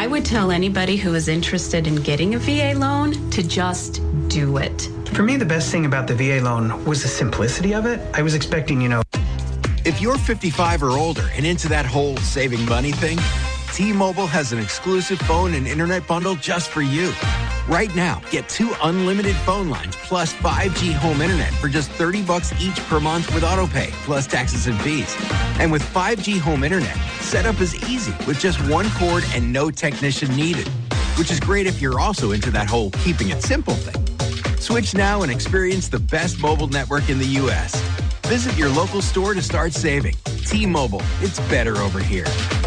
I would tell anybody who is interested in getting a VA loan to just do it. For me, the best thing about the VA loan was the simplicity of it. I was expecting, If you're 55 or older and into that whole saving money thing, T-Mobile has an exclusive phone and internet bundle just for you. Right now, get 2 unlimited phone lines plus 5G home internet for just $30 each per month with autopay, plus taxes and fees. And with 5G home internet, setup is easy with just 1 cord and no technician needed, which is great if you're also into that whole keeping it simple thing. Switch now and experience the best mobile network in the U.S. Visit your local store to start saving. T-Mobile, it's better over here.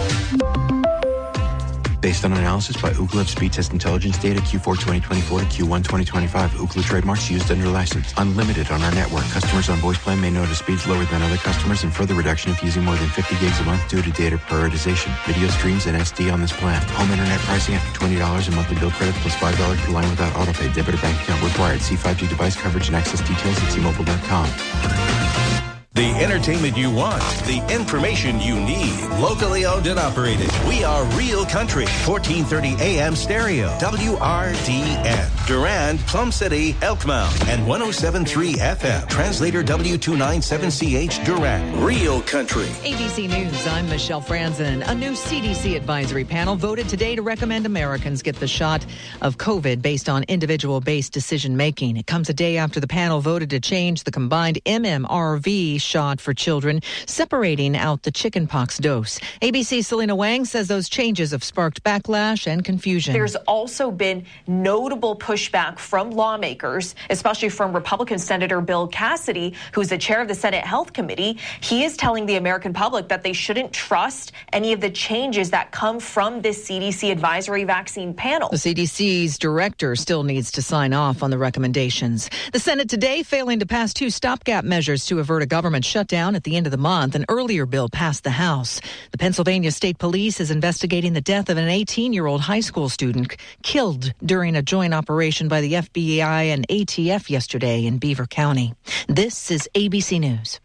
Based on analysis by Ookla Speed Test Intelligence data Q4 2024 to Q1 2025. Ookla trademarks used under license. Unlimited on our network. Customers on voice plan may notice speeds lower than other customers and further reduction if using more than 50 gigs a month due to data prioritization. Video streams and SD on this plan. Home internet pricing after $20 in monthly bill credit plus $5 per line without autopay. Debit or bank account required. See 5G device coverage and access details at T-Mobile.com. The entertainment you want, the information you need. Locally owned and operated. We are Real Country. 1430 AM stereo. WRDN. Durand, Plum City, Elkmount. And 107.3 FM. Translator W297CH Durand. Real Country. ABC News, I'm Michelle Franzen. A new CDC advisory panel voted today to recommend Americans get the shot of COVID based on individual-based decision-making. It comes a day after the panel voted to change the combined MMRV shot for children, separating out the chickenpox dose. ABC's Selena Wang says those changes have sparked backlash and confusion. There's also been notable pushback from lawmakers, especially from Republican Senator Bill Cassidy, who's the chair of the Senate Health Committee. He is telling the American public that they shouldn't trust any of the changes that come from this CDC advisory vaccine panel. The CDC's director still needs to sign off on the recommendations. The Senate today failing to pass 2 stopgap measures to avert a government shutdown at the end of the month. An earlier bill passed the House. The Pennsylvania State Police is investigating the death of an 18-year-old high school student killed during a joint operation by the FBI and ATF yesterday in Beaver County. This is ABC News.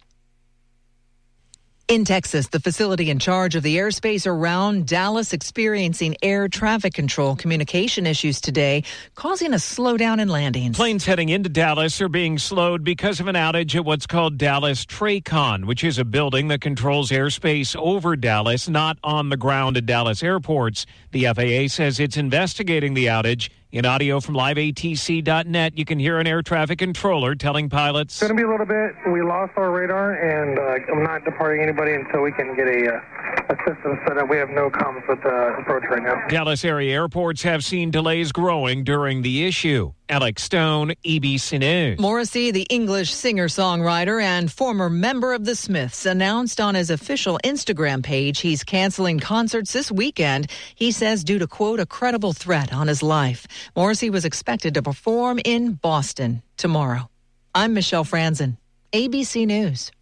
In Texas, the facility in charge of the airspace around Dallas experiencing air traffic control communication issues today, causing a slowdown in landings. Planes heading into Dallas are being slowed because of an outage at what's called Dallas Tracon, which is a building that controls airspace over Dallas, not on the ground at Dallas airports. The FAA says it's investigating the outage. In audio from liveatc.net, you can hear an air traffic controller telling pilots, It's going to be a little bit. We lost our radar, and I'm not departing anybody until we can get a system set up. We have no comms with the approach right now. Dallas area airports have seen delays growing during the issue. Alex Stone, ABC News. Morrissey, the English singer-songwriter and former member of the Smiths, announced on his official Instagram page he's canceling concerts this weekend. He says due to, quote, a credible threat on his life. Morrissey was expected to perform in Boston tomorrow. I'm Michelle Franzen, ABC News.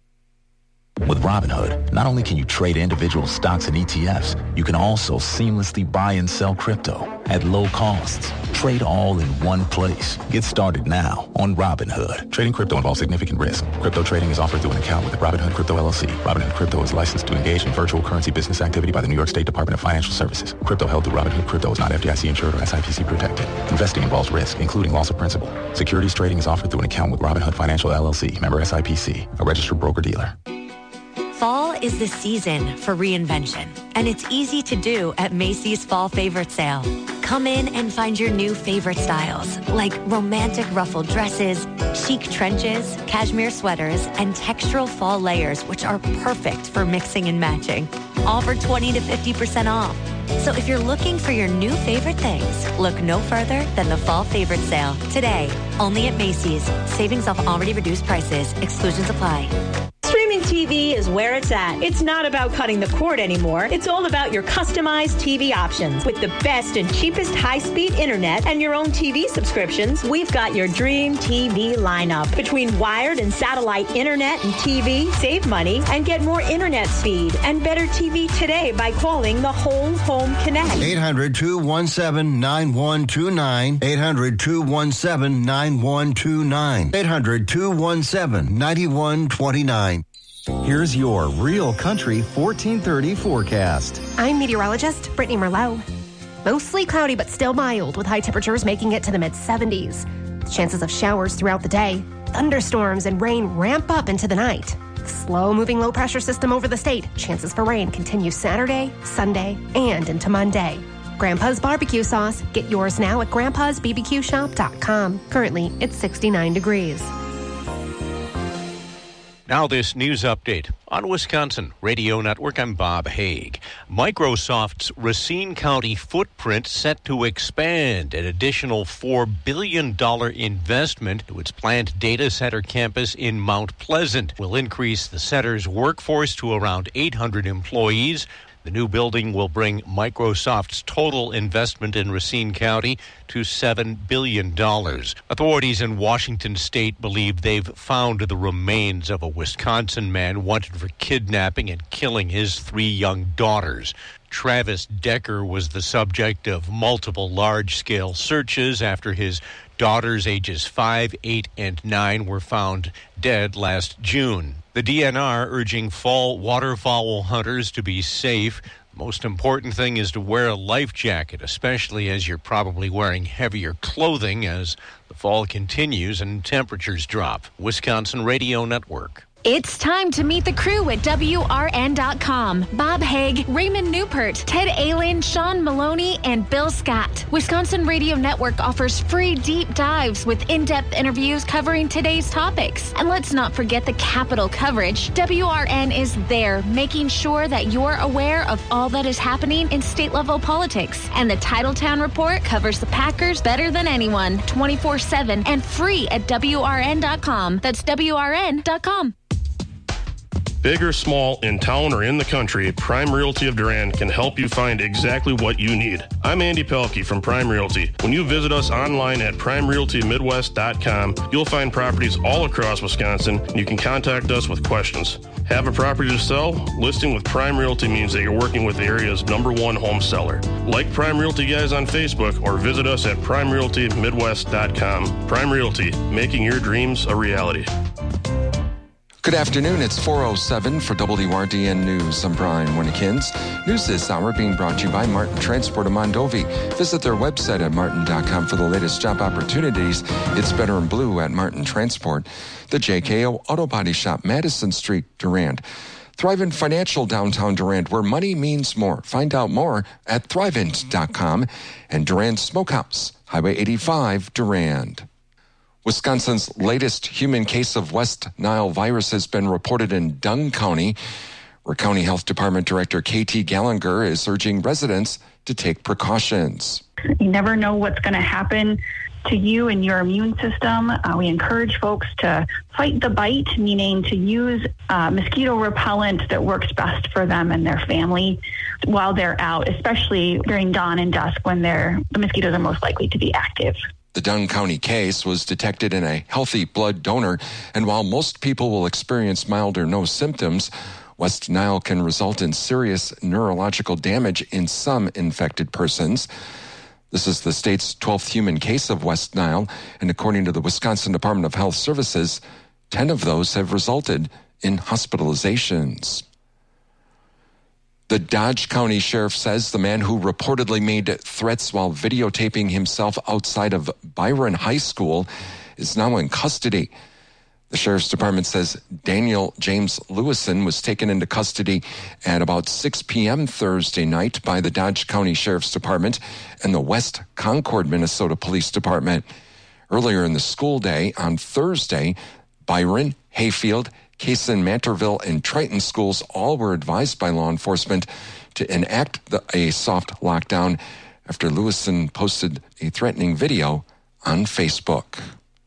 With Robinhood, not only can you trade individual stocks and ETFs, you can also seamlessly buy and sell crypto at low costs. Trade all in one place. Get started now on Robinhood. Trading crypto involves significant risk. Crypto trading is offered through an account with Robinhood Crypto LLC. Robinhood Crypto is licensed to engage in virtual currency business activity by the New York State Department of Financial Services. Crypto held through Robinhood Crypto is not FDIC insured or SIPC protected. Investing involves risk, including loss of principal. Securities trading is offered through an account with Robinhood Financial LLC, member SIPC, a registered broker-dealer. Fall is the season for reinvention, and it's easy to do at Macy's Fall Favorite Sale. Come in and find your new favorite styles, like romantic ruffled dresses, chic trenches, cashmere sweaters, and textural fall layers, which are perfect for mixing and matching. All for 20 to 50% off. So if you're looking for your new favorite things, look no further than the Fall Favorite Sale. Today, only at Macy's. Savings off already reduced prices. Exclusions apply. Streaming TV is where it's at. It's not about cutting the cord anymore. It's all about your customized TV options. With the best and cheapest high-speed internet and your own TV subscriptions, we've got your dream TV lineup. Between wired and satellite internet and TV, save money and get more internet speed and better TV today by calling the Whole Home Connect. 800-217-9129. 800-217-9129. 800-217-9129. Here's your Real Country 1430 forecast. I'm meteorologist Brittany Merlot. Mostly cloudy, but still mild, with high temperatures making it to the mid-70s. Chances of showers throughout the day. Thunderstorms and rain ramp up into the night. Slow-moving low-pressure system over the state. Chances for rain continue Saturday, Sunday, and into Monday. Grandpa's barbecue sauce. Get yours now at grandpa'sbbqshop.com. Currently, it's 69 degrees. Now this news update on Wisconsin Radio Network. I'm Bob Haig. Microsoft's Racine County footprint set to expand. An additional $4 billion investment to its planned data center campus in Mount Pleasant will increase the center's workforce to around 800 employees. The new building will bring Microsoft's total investment in Racine County to $7 billion. Authorities in Washington state believe they've found the remains of a Wisconsin man wanted for kidnapping and killing his 3 young daughters. Travis Decker was the subject of multiple large-scale searches after his daughters, ages 5, 8, and 9, were found dead last June. The DNR urging fall waterfowl hunters to be safe. The most important thing is to wear a life jacket, especially as you're probably wearing heavier clothing as the fall continues and temperatures drop. Wisconsin Radio Network. It's time to meet the crew at WRN.com. Bob Haig, Raymond Newpert, Ted Allen, Sean Maloney, and Bill Scott. Wisconsin Radio Network offers free deep dives with in-depth interviews covering today's topics. And let's not forget the Capitol coverage. WRN is there, making sure that you're aware of all that is happening in state-level politics. And the Titletown Report covers the Packers better than anyone, 24/7 and free at WRN.com. That's WRN.com. Big or small, in town or in the country, Prime Realty of Durand can help you find exactly what you need. I'm Andy Pelkey from Prime Realty. When you visit us online at PrimeRealtyMidwest.com, you'll find properties all across Wisconsin, and you can contact us with questions. Have a property to sell? Listing with Prime Realty means that you're working with the area's #1 home seller. Like Prime Realty guys on Facebook or visit us at PrimeRealtyMidwest.com. Prime Realty, making your dreams a reality. Good afternoon. It's 4:07 for WRDN News. I'm Brian Winnikins. News this hour being brought to you by Martin Transport of Mondovi. Visit their website at martin.com for the latest job opportunities. It's better in blue at Martin Transport. The JKO Auto Body Shop, Madison Street, Durand. Thrivent Financial, downtown Durand, where money means more. Find out more at thrivent.com. And Durand Smokehouse, Highway 85, Durand. Wisconsin's latest human case of West Nile virus has been reported in Dunn County, where County Health Department Director Katie Gallagher is urging residents to take precautions. You never know what's going to happen to you and your immune system. We encourage folks to fight the bite, meaning to use mosquito repellent that works best for them and their family while they're out, especially during dawn and dusk when the mosquitoes are most likely to be active. The Dunn County case was detected in a healthy blood donor, and while most people will experience mild or no symptoms, West Nile can result in serious neurological damage in some infected persons. This is the state's 12th human case of West Nile, and according to the Wisconsin Department of Health Services, 10 of those have resulted in hospitalizations. The Dodge County Sheriff says the man who reportedly made threats while videotaping himself outside of Byron High School is now in custody. The Sheriff's Department says Daniel James Lewison was taken into custody at about 6 p.m. Thursday night by the Dodge County Sheriff's Department and the West Concord, Minnesota Police Department. Earlier in the school day on Thursday, Byron, Hayfield, Kaysen, Mantorville, and Triton schools all were advised by law enforcement to enact a soft lockdown after Lewison posted a threatening video on Facebook.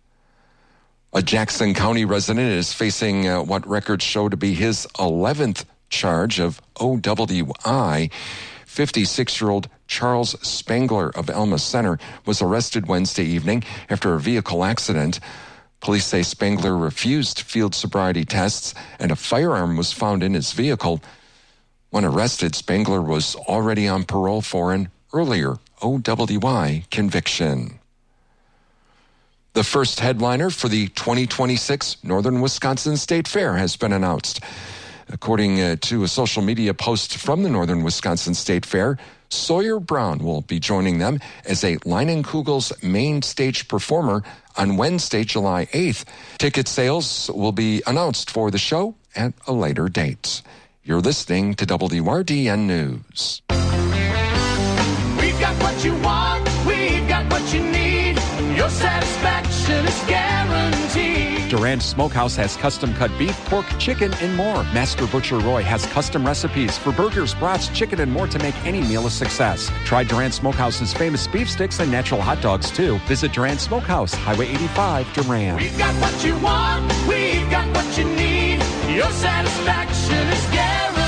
A Jackson County resident is facing what records show to be his 11th charge of OWI. 56-year-old Charles Spangler of Elma Center was arrested Wednesday evening after a vehicle accident. Police say Spangler refused field sobriety tests and a firearm was found in his vehicle. When arrested, Spangler was already on parole for an earlier OWI conviction. The first headliner for the 2026 Northern Wisconsin State Fair has been announced. According to a social media post from the Northern Wisconsin State Fair, Sawyer Brown will be joining them as a Leinenkugel's main stage performer on Wednesday, July 8th. Ticket sales will be announced for the show at a later date. You're listening to WRDN News. We've got what you want, we've got what you need. Your satisfaction is guaranteed. Durand Smokehouse has custom-cut beef, pork, chicken, and more. Master Butcher Roy has custom recipes for burgers, brats, chicken, and more to make any meal a success. Try Durand Smokehouse's famous beef sticks and natural hot dogs, too. Visit Durand Smokehouse, Highway 85, Durand. We've got what you want, we've got what you need. Your satisfaction is guaranteed.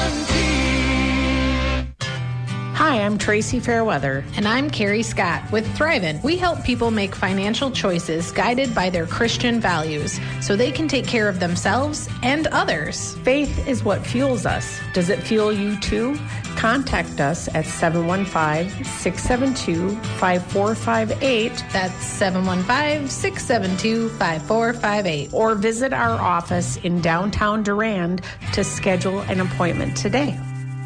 Hi, I'm Tracy Fairweather. And I'm Carrie Scott with Thrivent. We help people make financial choices guided by their Christian values so they can take care of themselves and others. Faith is what fuels us. Does it fuel you too? Contact us at 715-672-5458. That's 715-672-5458. Or visit our office in downtown Durand to schedule an appointment today.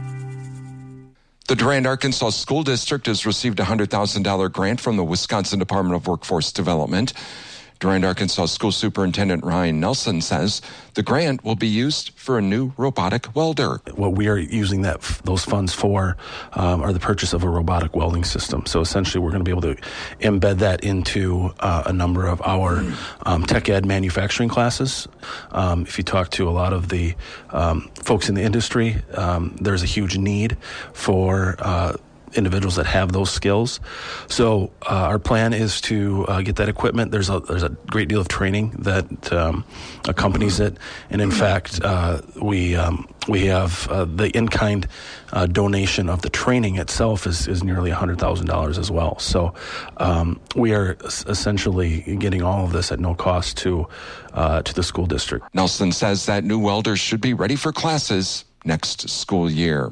The Durand, Arkansas School District has received a $100,000 grant from the Wisconsin Department of Workforce Development. Durand, Arkansas School Superintendent Ryan Nelson says the grant will be used for a new robotic welder. What we are using those funds for are the purchase of a robotic welding system. So essentially we're going to be able to embed that into a number of our tech ed manufacturing classes. If you talk to a lot of the folks in the industry, there's a huge need for individuals that have those skills. So our plan is to get that equipment. There's a great deal of training that accompanies it, and in fact, we have the in-kind donation of the training itself is nearly $100,000 as well. So we are essentially getting all of this at no cost to the school district. Nelson says that new welders should be ready for classes next school year.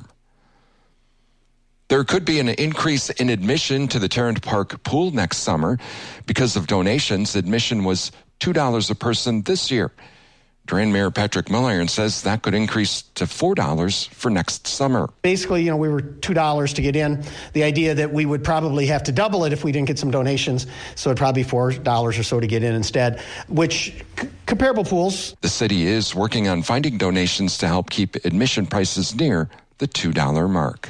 There could be an increase in admission to the Tarrant Park pool next summer. Because of donations, admission was $2 a person this year. Durand Mayor Patrick Milliron says that could increase to $4 for next summer. Basically, we were $2 to get in. The idea that we would probably have to double it if we didn't get some donations, so it'd probably be $4 or so to get in instead, which comparable pools. The city is working on finding donations to help keep admission prices near the $2 mark.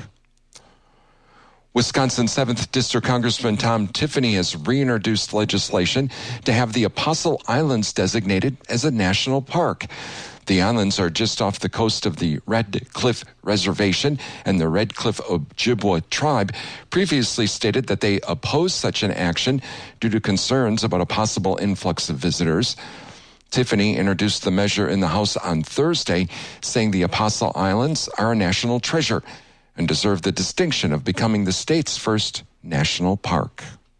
Wisconsin 7th District Congressman Tom Tiffany has reintroduced legislation to have the Apostle Islands designated as a national park. The islands are just off the coast of the Red Cliff Reservation, and the Red Cliff Ojibwa tribe previously stated that they oppose such an action due to concerns about a possible influx of visitors. Tiffany introduced the measure in the House on Thursday, saying the Apostle Islands are a national treasure and deserve the distinction of becoming the state's first national park.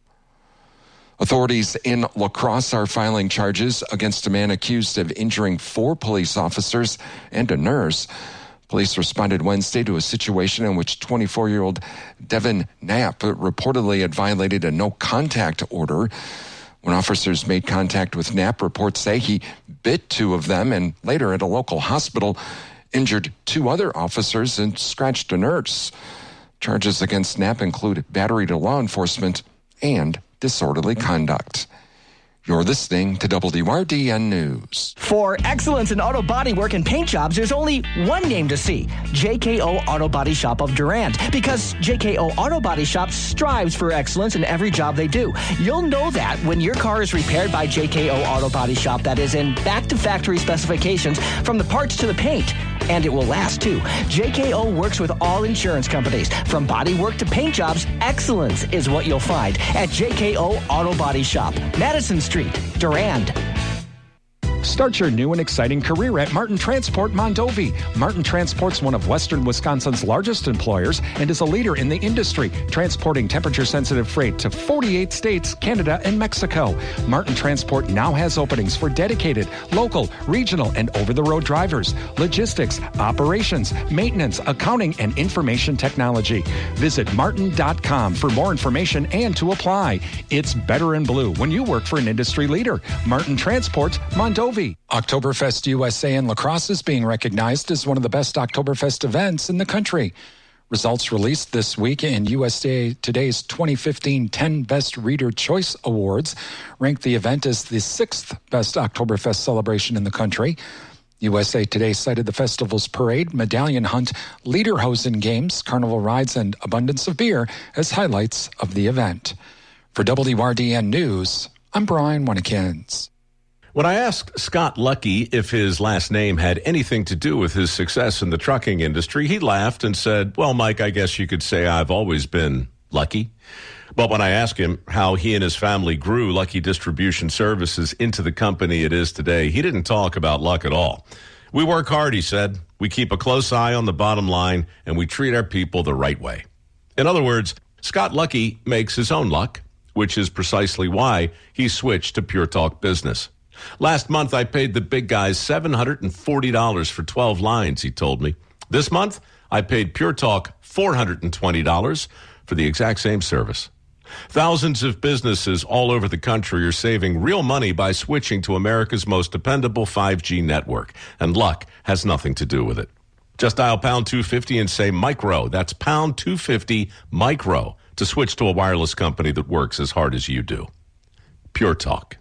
Authorities in La Crosse are filing charges against a man accused of injuring 4 police officers and a nurse. Police responded Wednesday to a situation in which 24-year-old Devin Knapp reportedly had violated a no-contact order. When officers made contact with Knapp, reports say he bit 2 of them and later at a local hospital injured 2 other officers and scratched a nurse. Charges against Knapp include battery to law enforcement and disorderly conduct. You're listening to WRDN News. For excellence in auto body work and paint jobs, there's only one name to see: JKO Auto Body Shop of Durand. Because JKO Auto Body Shop strives for excellence in every job they do. You'll know that when your car is repaired by JKO Auto Body Shop, that is in back-to-factory specifications from the parts to the paint. And it will last, too. JKO works with all insurance companies. From body work to paint jobs, excellence is what you'll find at JKO Auto Body Shop, Madison Street, Durand. Start your new and exciting career at Martin Transport Mondovi. Martin Transport's one of Western Wisconsin's largest employers and is a leader in the industry, transporting temperature-sensitive freight to 48 states, Canada, and Mexico. Martin Transport now has openings for dedicated, local, regional, and over-the-road drivers, logistics, operations, maintenance, accounting, and information technology. Visit martin.com for more information and to apply. It's better in blue when you work for an industry leader. Martin Transport Mondovi. Mondovi. Oktoberfest USA in La Crosse is being recognized as one of the best Oktoberfest events in the country. Results released this week in USA Today's 2015 10 Best Reader Choice Awards ranked the event as the 6th best Oktoberfest celebration in the country. USA Today cited the festival's parade, medallion hunt, lederhosen games, carnival rides, and abundance of beer as highlights of the event. For WRDN News, I'm Brian Winnikins. When I asked Scott Lucky if his last name had anything to do with his success in the trucking industry, he laughed and said, well, Mike, I guess you could say I've always been lucky. But when I asked him how he and his family grew Lucky Distribution Services into the company it is today, he didn't talk about luck at all. We work hard, he said. We keep a close eye on the bottom line, and we treat our people the right way. In other words, Scott Lucky makes his own luck, which is precisely why he switched to Pure Talk Business. Last month, I paid the big guys $740 for 12 lines, he told me. This month, I paid Pure Talk $420 for the exact same service. Thousands of businesses all over the country are saving real money by switching to America's most dependable 5G network, and luck has nothing to do with it. Just dial pound 250 and say micro. That's pound 250 micro to switch to a wireless company that works as hard as you do. Pure Talk.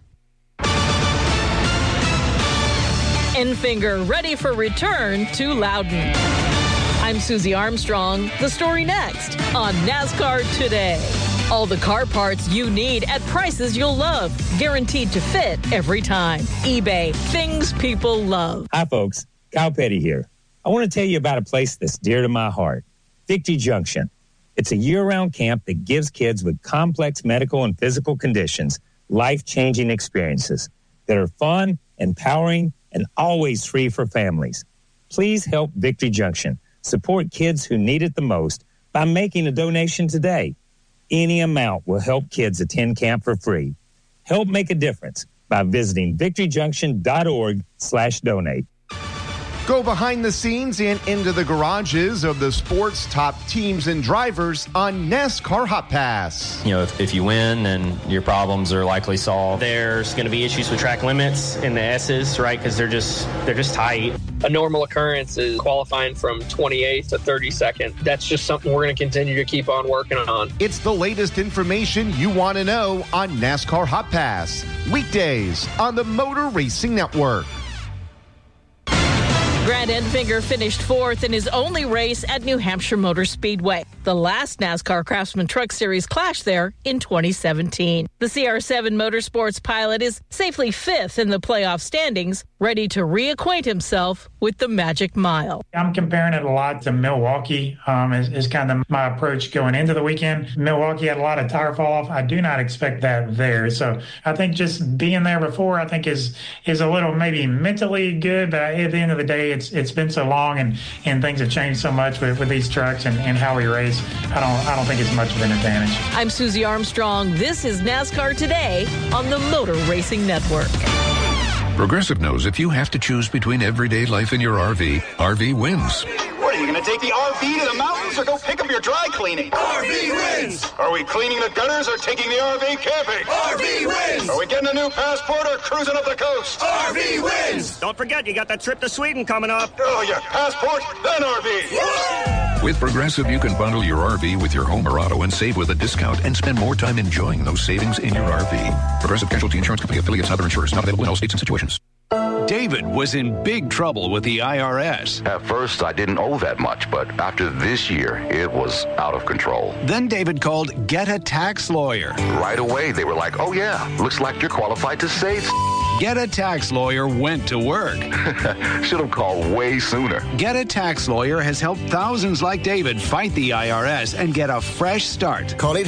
Enfinger ready for return to Loudon. I'm Susie Armstrong. The story next on NASCAR Today. All the car parts you need at prices you'll love. Guaranteed to fit every time. eBay. Things people love. Hi, folks. Kyle Petty here. I want to tell you about a place that's dear to my heart. Victory Junction. It's a year-round camp that gives kids with complex medical and physical conditions life-changing experiences that are fun, empowering, and always free for families. Please help Victory Junction support kids who need it the most by making a donation today. Any amount will help kids attend camp for free. Help make a difference by visiting victoryjunction.org/donate. Go behind the scenes and into the garages of the sport's top teams and drivers on NASCAR Hot Pass. You know, if you win, then your problems are likely solved. There's going to be issues with track limits in the S's, right? Because they're just tight. A normal occurrence is qualifying from 28th to 32nd. That's just something we're going to continue to keep on working on. It's the latest information you want to know on NASCAR Hot Pass. Weekdays on the Motor Racing Network. Grant Enfinger finished fourth in his only race at New Hampshire Motor Speedway, the last NASCAR Craftsman Truck Series clash there in 2017. The CR7 Motorsports pilot is safely fifth in the playoff standings, ready to reacquaint himself with the Magic Mile. I'm comparing it a lot to Milwaukee is kind of my approach going into the weekend. Milwaukee had a lot of tire fall off. I do not expect that there. So I think just being there before, I think is a little maybe mentally good, but at the end of the day, it's been so long and things have changed so much with these trucks and how we race. I don't think it's much of an advantage. I'm Susie Armstrong. This is NASCAR Today on the Motor Racing Network. Progressive knows if you have to choose between everyday life and your RV, RV wins. What, are you going to take the RV to the mountains or go pick up your dry cleaning? RV wins! Are we cleaning the gutters or taking the RV camping? RV wins! Are we getting a new passport or cruising up the coast? RV wins! Don't forget, you got that trip to Sweden coming up. Oh, yeah, passport, then RV. Yeah! With Progressive, you can bundle your RV with your home or auto and save with a discount and spend more time enjoying those savings in your RV. Progressive Casualty Insurance Company affiliates and other insurers. Not available in all states and situations. David was in big trouble with the IRS. At first, I didn't owe that much, but after this year, it was out of control. Then David called Get a Tax Lawyer. Right away, they were like, oh yeah, looks like you're qualified to save. Get a Tax Lawyer went to work. Should have called way sooner. Get a Tax Lawyer has helped thousands like David fight the IRS and get a fresh start. Call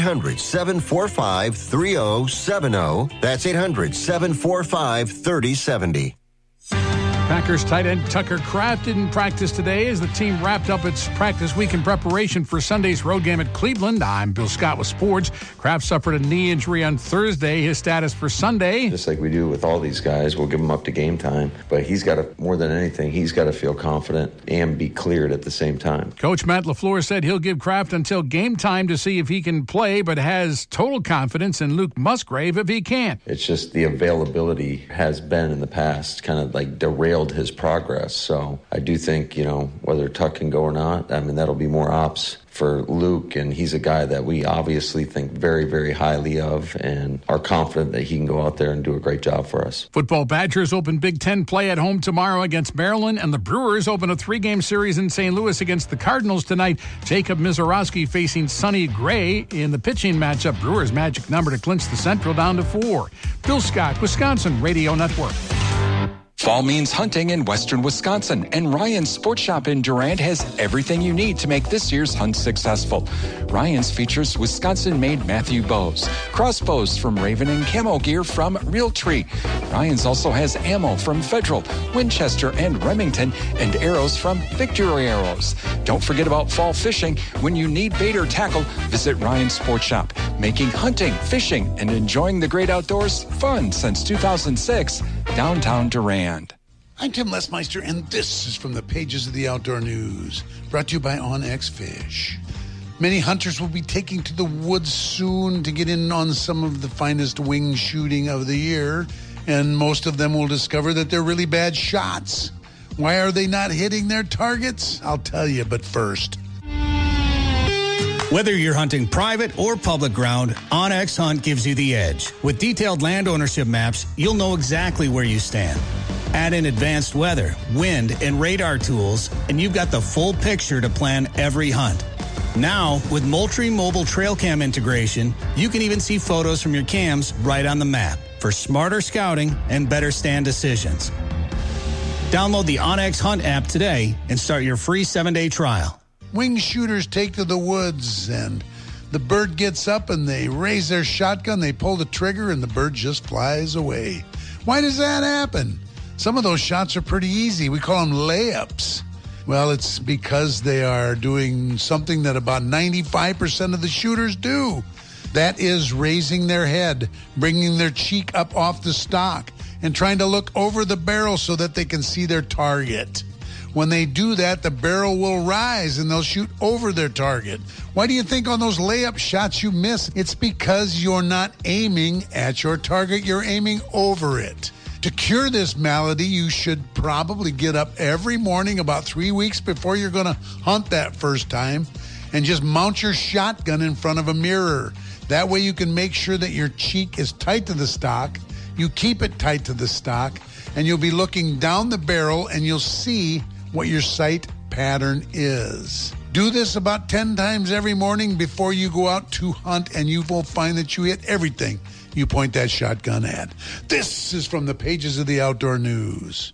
800-745-3070. That's 800-745-3070. Packers tight end Tucker Kraft didn't practice today as the team wrapped up its practice week in preparation for Sunday's road game at Cleveland. I'm Bill Scott with sports. Kraft suffered a knee injury on Thursday. His status for Sunday. Just like we do with all these guys, we'll give them up to game time. But he's got to, more than anything, he's got to feel confident and be cleared at the same time. Coach Matt LaFleur said he'll give Kraft until game time to see if he can play, but has total confidence in Luke Musgrave if he can't. It's just the availability has been in the past kind of like derailed his progress. So I do think, whether Tuck can go or not, that'll be more ops for Luke, and he's a guy that we obviously think very, very highly of and are confident that he can go out there and do a great job for us. Football Badgers open Big Ten play at home tomorrow against Maryland, and the Brewers open a 3-game series in St. Louis against the Cardinals tonight. Jacob Mizorowski facing Sonny Gray in the pitching matchup. Brewers' magic number to clinch the Central down to 4. Bill Scott, Wisconsin Radio Network. Fall means hunting in western Wisconsin, and Ryan's Sports Shop in Durand has everything you need to make this year's hunt successful. Ryan's features Wisconsin-made Matthew bows, crossbows from Raven, and camo gear from Realtree. Ryan's also has ammo from Federal, Winchester, and Remington, and arrows from Victory Arrows. Don't forget about fall fishing. When you need bait or tackle, visit Ryan's Sports Shop, making hunting, fishing, and enjoying the great outdoors fun since 2006, downtown Durand. I'm Tim Lesmeister, and this is from the pages of the Outdoor News, brought to you by OnX Fish. Many hunters will be taking to the woods soon to get in on some of the finest wing shooting of the year, and most of them will discover that they're really bad shots. Why are they not hitting their targets? I'll tell you, but first. Whether you're hunting private or public ground, OnX Hunt gives you the edge. With detailed land ownership maps, you'll know exactly where you stand. Add in advanced weather, wind, and radar tools, and you've got the full picture to plan every hunt. Now, with Moultrie Mobile Trail Cam integration, you can even see photos from your cams right on the map for smarter scouting and better stand decisions. Download the OnX Hunt app today and start your free 7-day trial. Wing shooters take to the woods, and the bird gets up and they raise their shotgun, they pull the trigger, and the bird just flies away. Why does that happen? Some of those shots are pretty easy. We call them layups. Well, it's because they are doing something that about 95% of the shooters do. That is raising their head, bringing their cheek up off the stock, and trying to look over the barrel so that they can see their target. When they do that, the barrel will rise and they'll shoot over their target. Why do you think on those layup shots you miss? It's because you're not aiming at your target, you're aiming over it. To cure this malady, you should probably get up every morning about 3 weeks before you're going to hunt that first time and just mount your shotgun in front of a mirror. That way you can make sure that your cheek is tight to the stock, you keep it tight to the stock, and you'll be looking down the barrel and you'll see what your sight pattern is. Do this about 10 times every morning before you go out to hunt, and you will find that you hit everything you point that shotgun at. This is from the pages of the Outdoor News.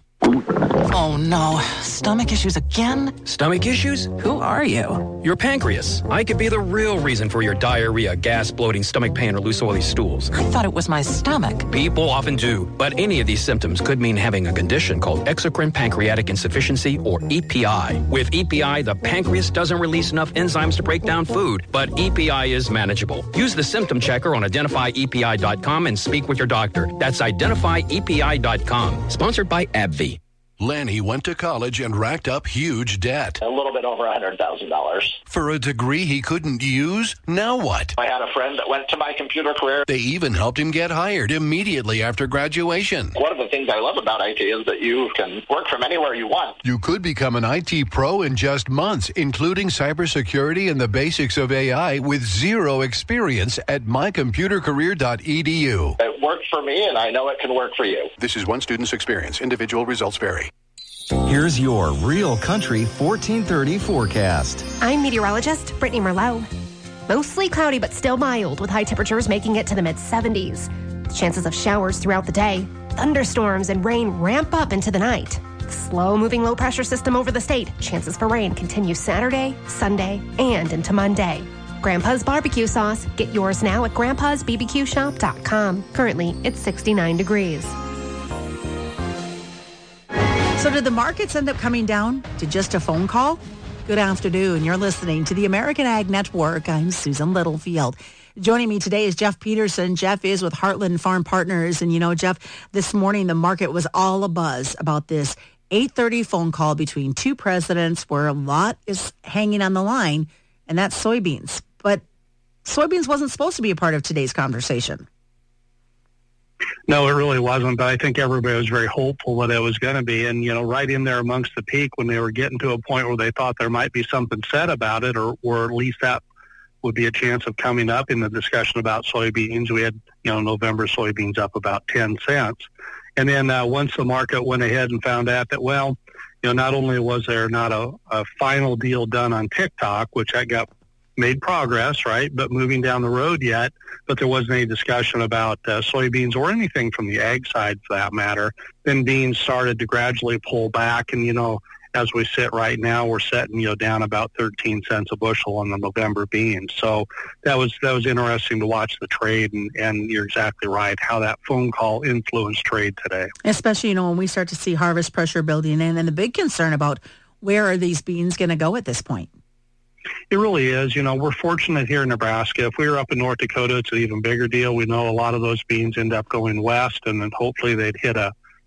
Oh no, stomach issues again? Stomach issues? Who are you? Your pancreas. I could be the real reason for your diarrhea, gas, bloating, stomach pain, or loose oily stools. I thought it was my stomach. People often do, but any of these symptoms could mean having a condition called exocrine pancreatic insufficiency, or EPI. With EPI, the pancreas doesn't release enough enzymes to break down food, but EPI is manageable. Use the symptom checker on identifyepi.com and speak with your doctor. That's identifyepi.com. Sponsored by AbbVie. Lanny went to college and racked up huge debt. A little bit over $100,000. For a degree he couldn't use? Now what? I had a friend that went to my computer career. They even helped him get hired immediately after graduation. One of the things I love about IT is that you can work from anywhere you want. You could become an IT pro in just months, including cybersecurity and the basics of AI with zero experience at mycomputercareer.edu. It worked for me, and I know it can work for you. This is one student's experience. Individual results vary. Here's your Real Country 1430 forecast. I'm meteorologist Brittany Merlot. Mostly cloudy but still mild, with high temperatures making it to the mid-70s. Chances of showers throughout the day. Thunderstorms and rain ramp up into the night. The slow-moving low-pressure system over the state. Chances for rain continue Saturday, Sunday, and into Monday. Grandpa's barbecue sauce. Get yours now at grandpa'sbbqshop.com. Currently, it's 69 degrees. So did the markets end up coming down to just a phone call? Good afternoon. You're listening to the American Ag Network. I'm Susan Littlefield. Joining me today is Jeff Peterson. Jeff is with Heartland Farm Partners. And, you know, Jeff, this morning the market was all abuzz about this 8:30 phone call between two presidents where a lot is hanging on the line, and that's soybeans. But soybeans wasn't supposed to be a part of today's conversation. No, it really wasn't, but I think everybody was very hopeful that it was going to be. And, you know, right in there amongst the peak when they were getting to a point where they thought there might be something said about it, or at least that would be a chance of coming up in the discussion about soybeans. We had, you know, November soybeans up about 10 cents. And then once the market went ahead and found out that, well, you know, not only was there not a final deal done on TikTok, which that got made progress, right, but moving down the road yet, but there wasn't any discussion about soybeans or anything from the ag side for that matter, then beans started to gradually pull back. And, you know, as we sit right now, we're setting, you know, down about 13 cents a bushel on the November beans. So that was interesting to watch the trade, and you're exactly right, how that phone call influenced trade today. Especially, you know, when we start to see harvest pressure building in, and the big concern about where are these beans going to go at this point? It really is. You know, we're fortunate here in Nebraska. If we were up in North Dakota, it's an even bigger deal. We know a lot of those beans end up going west, and then hopefully they'd hit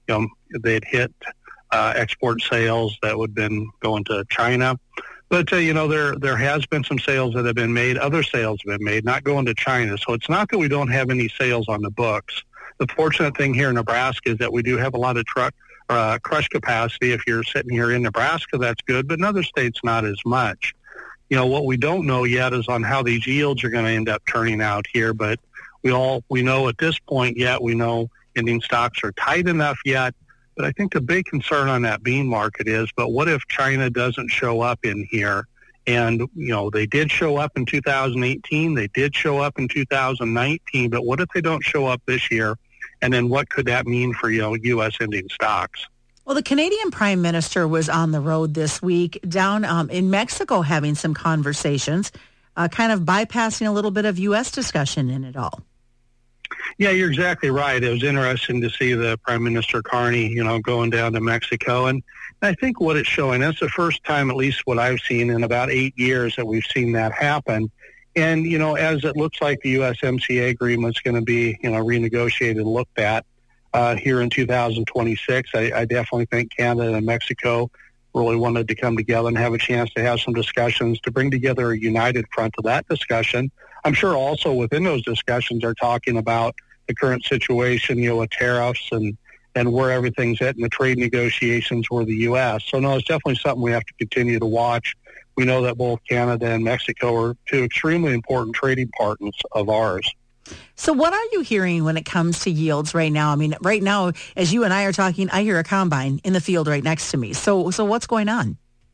export sales that would have been going to China. But, you know, there has been some sales that have been made. Other sales have been made, not going to China. So it's not that we don't have any sales on the books. The fortunate thing here in Nebraska is that we do have a lot of crush capacity. If you're sitting here in Nebraska, that's good, but in other states, not as much. You know, what we don't know yet is on how these yields are going to end up turning out here, but we know at this point yet, we know ending stocks are tight enough yet. But I think the big concern on that bean market is, but what if China doesn't show up in here? And, you know, they did show up in 2018, they did show up in 2019, but what if they don't show up this year? And then what could that mean for, you know, U.S. ending stocks? Well, the Canadian Prime Minister was on the road this week down in Mexico having some conversations, kind of bypassing a little bit of U.S. discussion in it all. Yeah, you're exactly right. It was interesting to see the Prime Minister Carney, you know, going down to Mexico. And I think what it's showing, that's the first time, at least what I've seen in about 8 years, that we've seen that happen. And, you know, as it looks like the USMCA agreement is going to be, you know, renegotiated and looked at here in 2026, I definitely think Canada and Mexico really wanted to come together and have a chance to have some discussions to bring together a united front to that discussion. I'm sure also within those discussions are talking about the current situation, you know, with tariffs and where everything's at in the trade negotiations with the U.S. So, no, it's definitely something we have to continue to watch. We know that both Canada and Mexico are two extremely important trading partners of ours. So what are you hearing when it comes to yields right now? I mean, right now, as you and I are talking, I hear a combine in the field right next to me. So what's going on?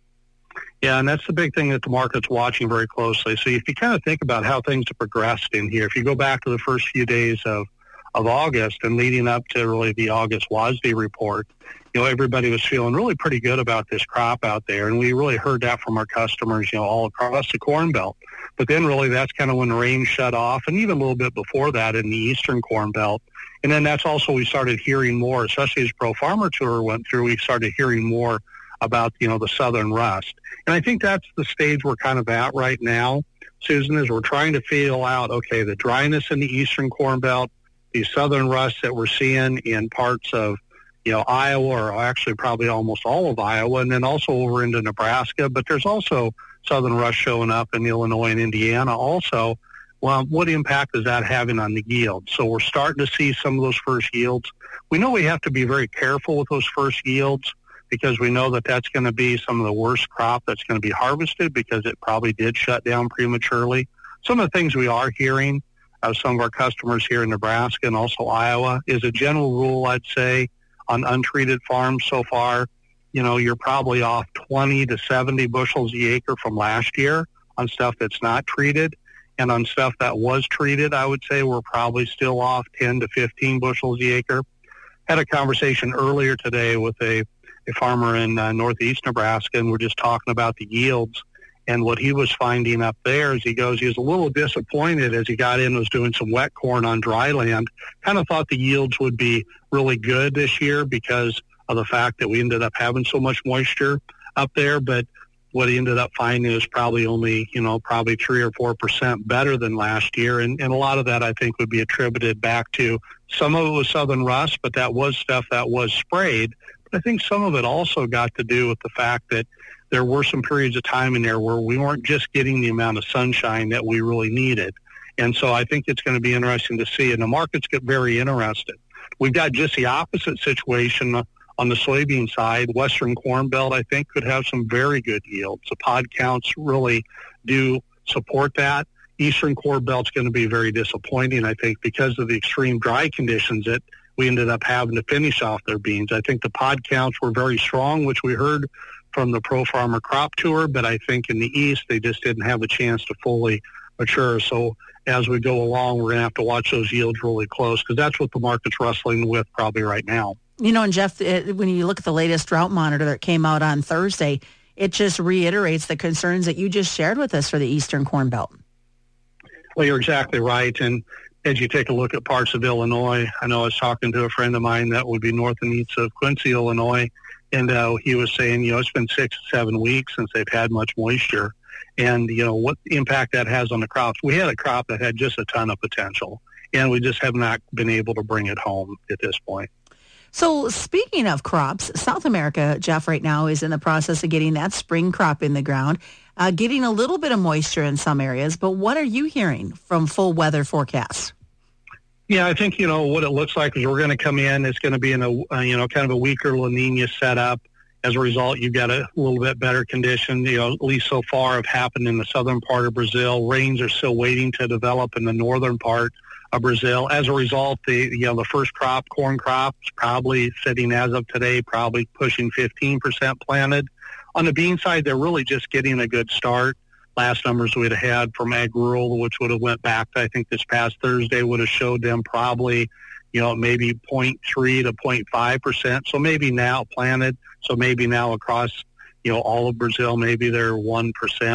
Yeah, and that's the big thing that the market's watching very closely. So if you kind of think about how things have progressed in here, if you go back to the first few days of August and leading up to really the August WASDE report, you know, everybody was feeling really pretty good about this crop out there. And we really heard that from our customers, you know, all across the Corn Belt. But then really that's kind of when the rain shut off, and even a little bit before that in the Eastern Corn Belt. And then that's also we started hearing more, especially as Pro Farmer Tour went through, we started hearing more about, you know, the southern rust. And I think that's the stage we're kind of at right now, Susan, is we're trying to feel out, okay, the dryness in the Eastern Corn Belt, the southern rust that we're seeing in parts of, you know, Iowa, or actually probably almost all of Iowa, and then also over into Nebraska. But there's also southern rust showing up in Illinois and Indiana also. Well, what impact is that having on the yield? So we're starting to see some of those first yields. We know we have to be very careful with those first yields because we know that that's going to be some of the worst crop that's going to be harvested because it probably did shut down prematurely. Some of the things we are hearing of some of our customers here in Nebraska and also Iowa is a general rule, I'd say, on untreated farms so far. You know, you're probably off 20 to 70 bushels the acre from last year on stuff that's not treated. And on stuff that was treated, I would say we're probably still off 10 to 15 bushels the acre. Had a conversation earlier today with a farmer in northeast Nebraska, and we're just talking about the yields. And what he was finding up there is he was a little disappointed as he got in, was doing some wet corn on dry land. Kind of thought the yields would be really good this year because of the fact that we ended up having so much moisture up there, but what he ended up finding is probably only, probably 3 or 4% better than last year. And a lot of that, I think, would be attributed back to some of it was southern rust, but that was stuff that was sprayed. But I think some of it also got to do with the fact that there were some periods of time in there where we weren't just getting the amount of sunshine that we really needed. And so I think it's going to be interesting to see. And the markets get very interested. We've got just the opposite situation on the soybean side. Western Corn Belt, I think, could have some very good yields. The pod counts really do support that. Eastern Corn Belt's going to be very disappointing, I think, because of the extreme dry conditions that we ended up having to finish off their beans. I think the pod counts were very strong, which we heard from the Pro Farmer Crop Tour, but I think in the East they just didn't have a chance to fully mature. So as we go along, we're going to have to watch those yields really close because that's what the market's wrestling with probably right now. And Jeff, when you look at the latest drought monitor that came out on Thursday, it just reiterates the concerns that you just shared with us for the Eastern Corn Belt. Well, you're exactly right. And as you take a look at parts of Illinois, I know I was talking to a friend of mine that would be north and east of Quincy, Illinois, and he was saying, it's been 6 to 7 weeks since they've had much moisture. And, what impact that has on the crops. We had a crop that had just a ton of potential, and we just have not been able to bring it home at this point. So speaking of crops, South America, Jeff, right now is in the process of getting that spring crop in the ground, getting a little bit of moisture in some areas. But what are you hearing from full weather forecasts? Yeah, I think, what it looks like is we're going to come in. It's going to be in a, kind of a weaker La Nina setup. As a result, you've got a little bit better condition, at least so far have happened in the southern part of Brazil. Rains are still waiting to develop in the northern part of Brazil. As a result, the first crop, corn crop, is probably sitting as of today, probably pushing 15% planted. On the bean side, they're really just getting a good start. Last numbers we'd have had from Ag Rural, which would have went back to, I think this past Thursday, would have showed them probably, maybe 0.3 to 0.5%. So maybe now planted. So maybe now across, all of Brazil, maybe they're 1%,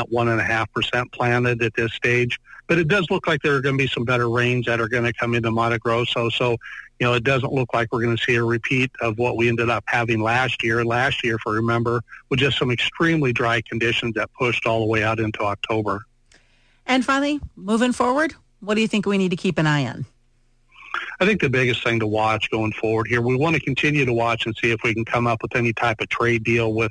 1.5% planted at this stage. But it does look like there are going to be some better rains that are going to come into Mato Grosso. So, it doesn't look like we're going to see a repeat of what we ended up having last year. Last year, if I remember, with just some extremely dry conditions that pushed all the way out into October. And finally, moving forward, what do you think we need to keep an eye on? I think the biggest thing to watch going forward here, we want to continue to watch and see if we can come up with any type of trade deal with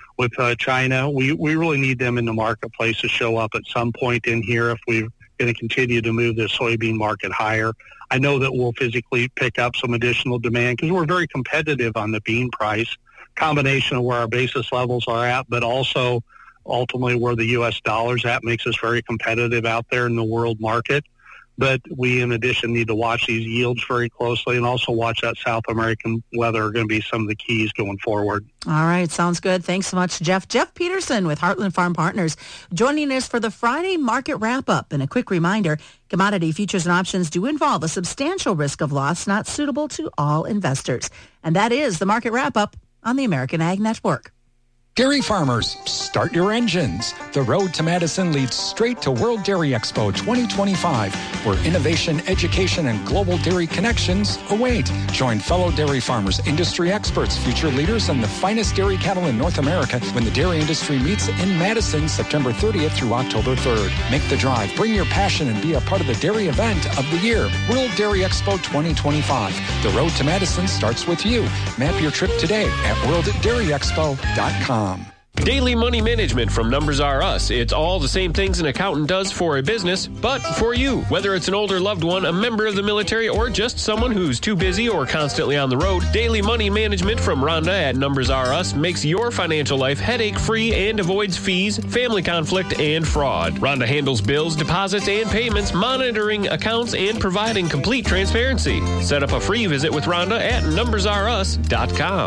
China. We really need them in the marketplace to show up at some point in here if we're going to continue to move the soybean market higher. I know that we'll physically pick up some additional demand because we're very competitive on the bean price, combination of where our basis levels are at, but also ultimately where the U.S. dollar's at makes us very competitive out there in the world market. But we, in addition, need to watch these yields very closely and also watch that South American weather are going to be some of the keys going forward. All right. Sounds good. Thanks so much, Jeff. Jeff Peterson with Heartland Farm Partners joining us for the Friday market wrap-up. And a quick reminder, commodity futures and options do involve a substantial risk of loss not suitable to all investors. And that is the market wrap-up on the American Ag Network. Dairy farmers, start your engines. The road to Madison leads straight to World Dairy Expo 2025, where innovation, education, and global dairy connections await. Join fellow dairy farmers, industry experts, future leaders, and the finest dairy cattle in North America when the dairy industry meets in Madison September 30th through October 3rd. Make the drive, bring your passion, and be a part of the dairy event of the year. World Dairy Expo 2025. The road to Madison starts with you. Map your trip today at worlddairyexpo.com. Daily money management from Numbers R Us. It's all the same things an accountant does for a business, but for you. Whether it's an older loved one, a member of the military, or just someone who's too busy or constantly on the road, daily money management from Rhonda at Numbers R Us makes your financial life headache-free and avoids fees, family conflict, and fraud. Rhonda handles bills, deposits, and payments, monitoring accounts, and providing complete transparency. Set up a free visit with Rhonda at numbersrus.com.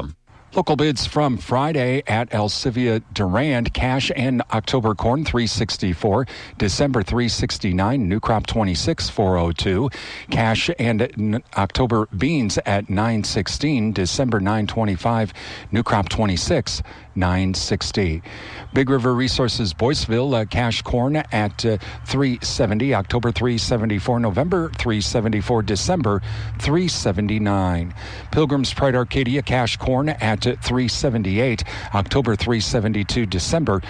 Local bids from Friday at Elsivia Durand. Cash and October corn $3.64, December $3.69, new crop $26 $4.02. Cash and October beans at $9.16, December $9.25, new crop $26 $9.60. Big River Resources Boyceville, cash corn at $3.70, October $3.74, November $3.74, December $3.79. Pilgrim's Pride Arcadia, cash corn at $3.78, October $3.72, December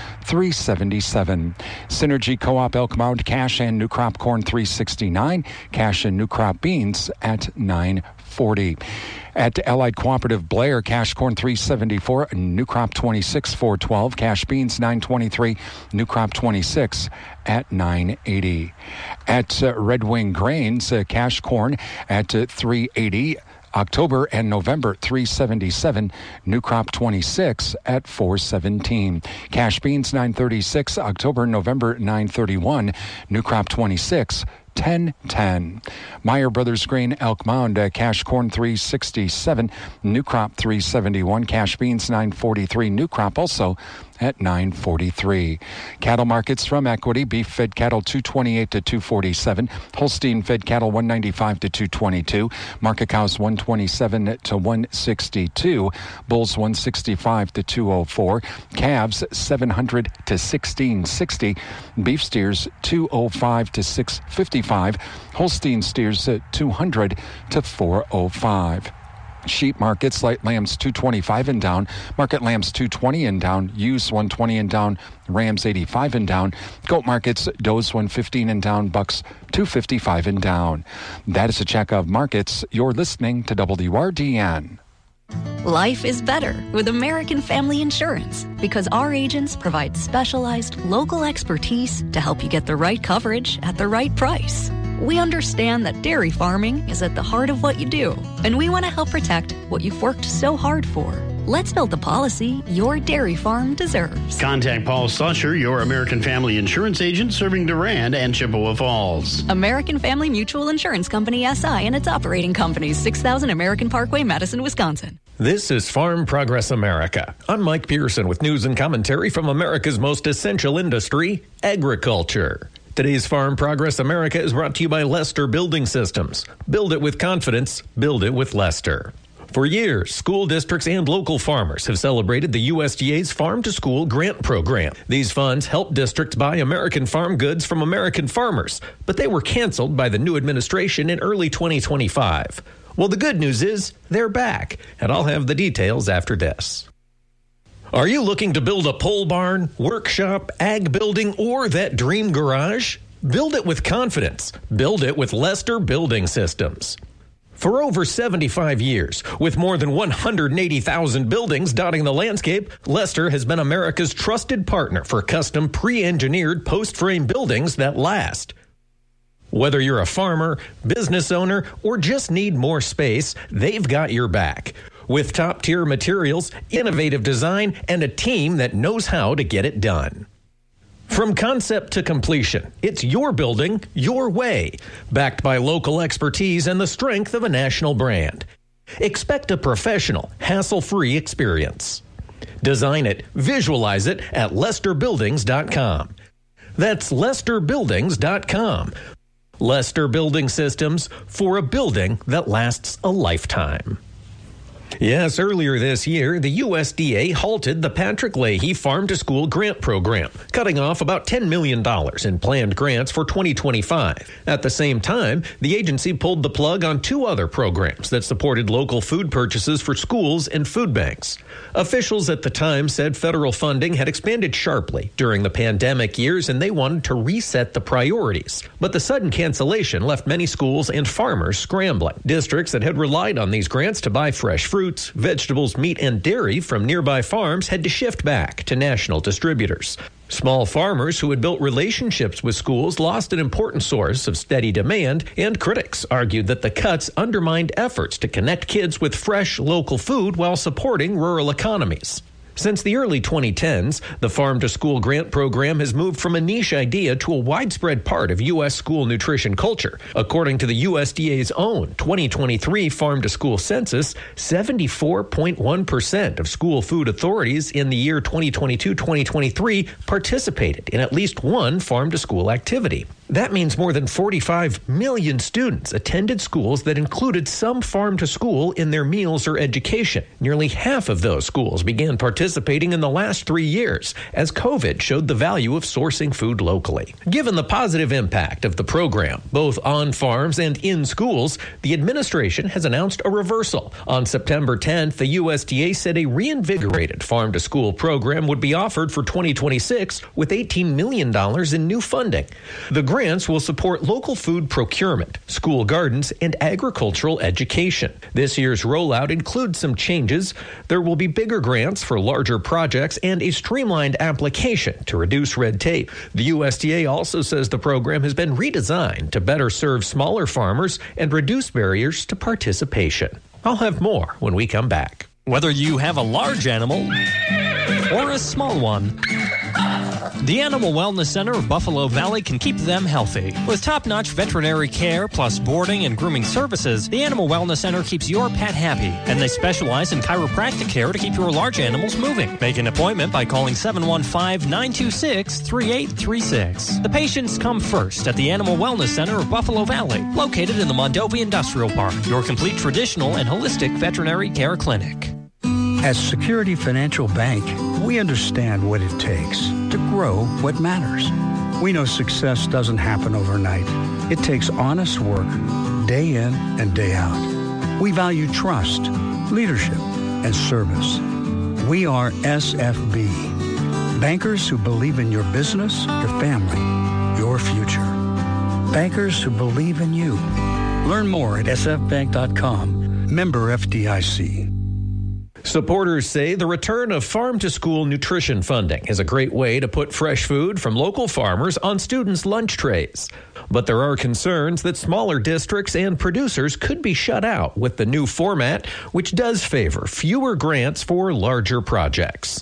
$3.77. Synergy Co-op Elk Mound, cash and new crop corn $3.69, cash and new crop beans at $9.40. At Allied Cooperative Blair, cash corn $3.74, new crop $26 $4.12, cash beans $9.23, new crop $26 at $9.80. At Red Wing Grains, cash corn at $3.80. October and November $3.77, new crop $26 at $4.17. Cash beans $9.36, October and November $9.31, new crop $26 $10.10. Meyer Brothers Grain Elk Mound, cash corn $3.67, new crop $3.71, cash beans $9.43, new crop also at $9.43. Cattle markets from Equity: beef fed cattle $228 to $247, Holstein fed cattle $195 to $222, market cows $127 to $162, bulls $165 to $204, calves $700 to $1660, beef steers $205 to $655, Holstein steers $200 to $405. Sheep markets: light lambs $225 and down, market lambs $220 and down, ewes $120 and down, rams $85 and down. Goat markets: does $115 and down, bucks $255 and down. That is a check of markets. You're listening to WRDN. Life is better with American Family Insurance because our agents provide specialized local expertise to help you get the right coverage at the right price. We understand that dairy farming is at the heart of what you do, and we want to help protect what you've worked so hard for. Let's build the policy your dairy farm deserves. Contact Paul Slusher, your American Family Insurance agent serving Durand and Chippewa Falls. American Family Mutual Insurance Company, SI, and its operating companies, 6000 American Parkway, Madison, Wisconsin. This is Farm Progress America. I'm Mike Pearson with news and commentary from America's most essential industry, agriculture. Today's Farm Progress America is brought to you by Lester Building Systems. Build it with confidence. Build it with Lester. For years, school districts and local farmers have celebrated the USDA's Farm to School Grant Program. These funds help districts buy American farm goods from American farmers, but they were canceled by the new administration in early 2025. Well, the good news is they're back, and I'll have the details after this. Are you looking to build a pole barn, workshop, ag building, or that dream garage? Build it with confidence. Build it with Lester Building Systems. For over 75 years, with more than 180,000 buildings dotting the landscape, Lester has been America's trusted partner for custom pre-engineered post-frame buildings that last. Whether you're a farmer, business owner, or just need more space, they've got your back. With top-tier materials, innovative design, and a team that knows how to get it done. From concept to completion, it's your building, your way, backed by local expertise and the strength of a national brand. Expect a professional, hassle-free experience. Design it, visualize it at LesterBuildings.com. That's LesterBuildings.com. Lester Building Systems, for a building that lasts a lifetime. Yes, earlier this year, the USDA halted the Patrick Leahy Farm to School Grant Program, cutting off about $10 million in planned grants for 2025. At the same time, the agency pulled the plug on two other programs that supported local food purchases for schools and food banks. Officials at the time said federal funding had expanded sharply during the pandemic years, and they wanted to reset the priorities. But the sudden cancellation left many schools and farmers scrambling. Districts that had relied on these grants to buy fresh fruits, vegetables, meat, and dairy from nearby farms had to shift back to national distributors. Small farmers who had built relationships with schools lost an important source of steady demand, and critics argued that the cuts undermined efforts to connect kids with fresh, local food while supporting rural economies. Since the early 2010s, the Farm to School grant program has moved from a niche idea to a widespread part of U.S. school nutrition culture. According to the USDA's own 2023 Farm to School census, 74.1% of school food authorities in the year 2022-2023 participated in at least one farm to school activity. That means more than 45 million students attended schools that included some farm to school in their meals or education. Nearly half of those schools began participating in the last 3 years, as COVID showed the value of sourcing food locally. Given the positive impact of the program, both on farms and in schools, the administration has announced a reversal. On September 10th, the USDA said a reinvigorated farm to school program would be offered for 2026 with $18 million in new funding. The grants will support local food procurement, school gardens, and agricultural education. This year's rollout includes some changes. There will be bigger grants for larger projects and a streamlined application to reduce red tape. The USDA also says the program has been redesigned to better serve smaller farmers and reduce barriers to participation. I'll have more when we come back. Whether you have a large animal or a small one, the Animal Wellness Center of Buffalo Valley can keep them healthy. With top-notch veterinary care plus boarding and grooming services, the Animal Wellness Center keeps your pet happy, and they specialize in chiropractic care to keep your large animals moving. Make an appointment by calling 715-926-3836. The patients come first at the Animal Wellness Center of Buffalo Valley, located in the Mondovi Industrial Park, your complete traditional and holistic veterinary care clinic. At Security Financial Bank, we understand what it takes to grow what matters. We know success doesn't happen overnight. It takes honest work, day in and day out. We value trust, leadership, and service. We are SFB, bankers who believe in your business, your family, your future. Bankers who believe in you. Learn more at sfbank.com. Member FDIC. Supporters say the return of farm-to-school nutrition funding is a great way to put fresh food from local farmers on students' lunch trays. But there are concerns that smaller districts and producers could be shut out with the new format, which does favor fewer grants for larger projects.